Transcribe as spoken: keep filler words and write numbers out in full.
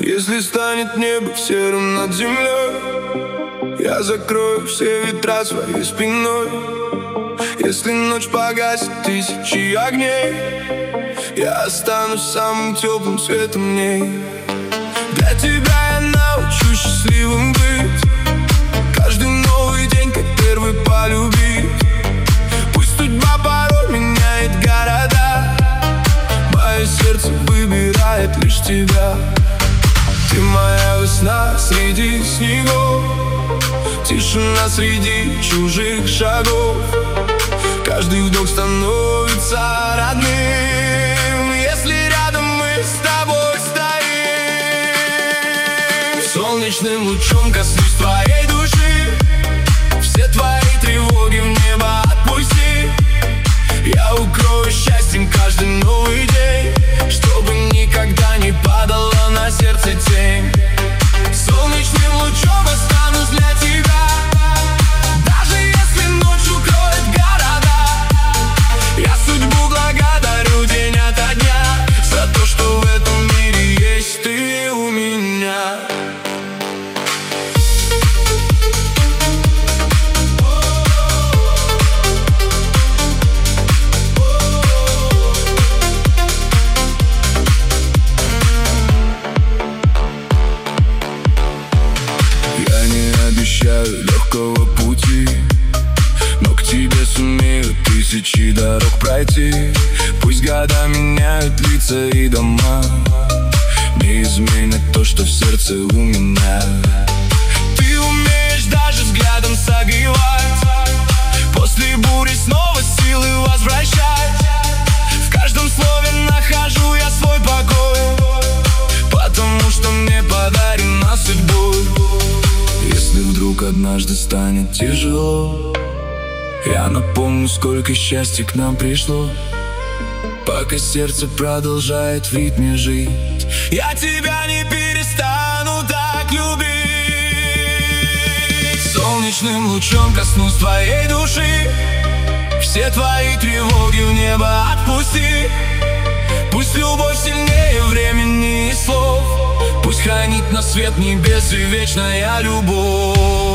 Если станет небо серым над землей, я закрою все ветра своей спиной. Если ночь погасит тысячи огней, я останусь самым теплым светом в ней. Для тебя я научусь счастливым быть, каждый новый день как первый полюбить. Пусть судьба порой меняет города, мое сердце выбирает лишь тебя. Ты моя весна среди снегов, тишина среди чужих шагов. Каждый вдох становится родным, если рядом мы с тобой стоим. Солнечным лучом коснусь твоей души, все твои тревоги в небо отпусти. Я укрою счастьем каждый новый день, чтобы никогда не падала на сердце тень. Солнечным лучом останусь для тебя, даже если ночь укроет города. Я судьбу благодарю день ото дня за то, что в этом мире есть ты у меня. Легкого пути, но к тебе сумею тысячи дорог пройти. Пусть года меняют лица и дома, не изменит то, что в сердце у меня. Ты умеешь даже взглядом согревать, после бури снова силы возвращать. В каждом слове нахожу я свой покой, потому что мне подарена судьбой. Если вдруг однажды станет тяжело, я напомню, сколько счастья к нам пришло. Пока сердце продолжает в ритме жить, я тебя не перестану так любить. Солнечным лучом коснусь твоей души, все твои тревоги в небо отпусти. Пусть любовь сильнее времени и слов, пусть хранит нас свет небес и вечная любовь.